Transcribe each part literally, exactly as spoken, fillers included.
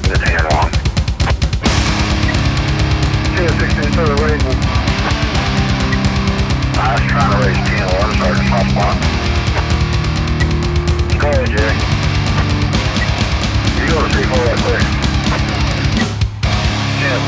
Just hang along. ten sixteen to the Raven. I was trying to raise ten one, Sergeant Soft Spot. Go ahead, Jerry. You go to C four right quick. ten.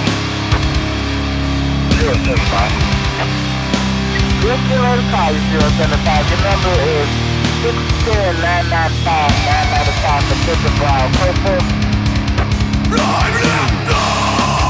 zero six five. Yes, you're on the call, zero seven five. Your number is six ten nine nine five nine nine five for Bishop Brown. Code four. I'm left night.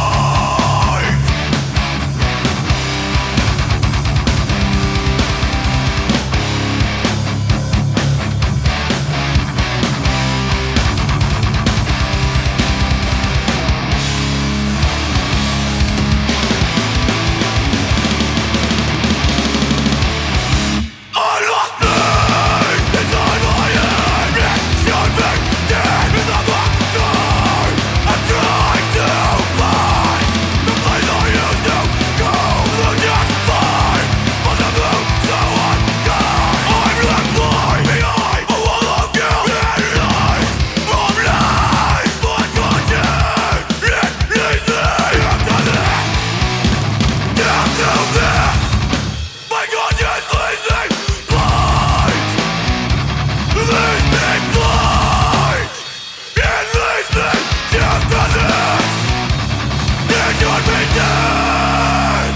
I lost things inside my head. It should be dead as I'm locked down. I'm trying to find the place I used to go. Look just fine, but the moon's so unkind. I'm left lying behind a wall of guilt and lies. Of lies, but conscience, it leads me into this, into this. My conscience leads me blind. Leads me blind. It leads me to this. It should be dead.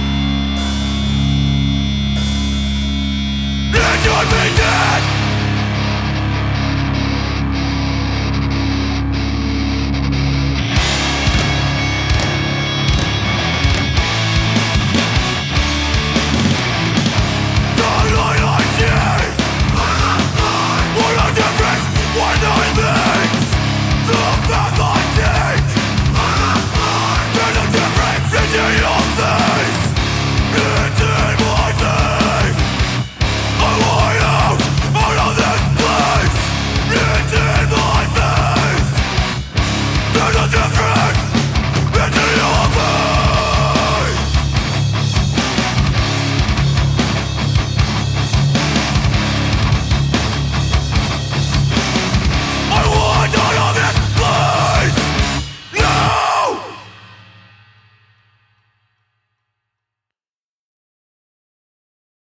It should be dead. The light I chase. What a difference when I mix. The path I take. There's a difference in you.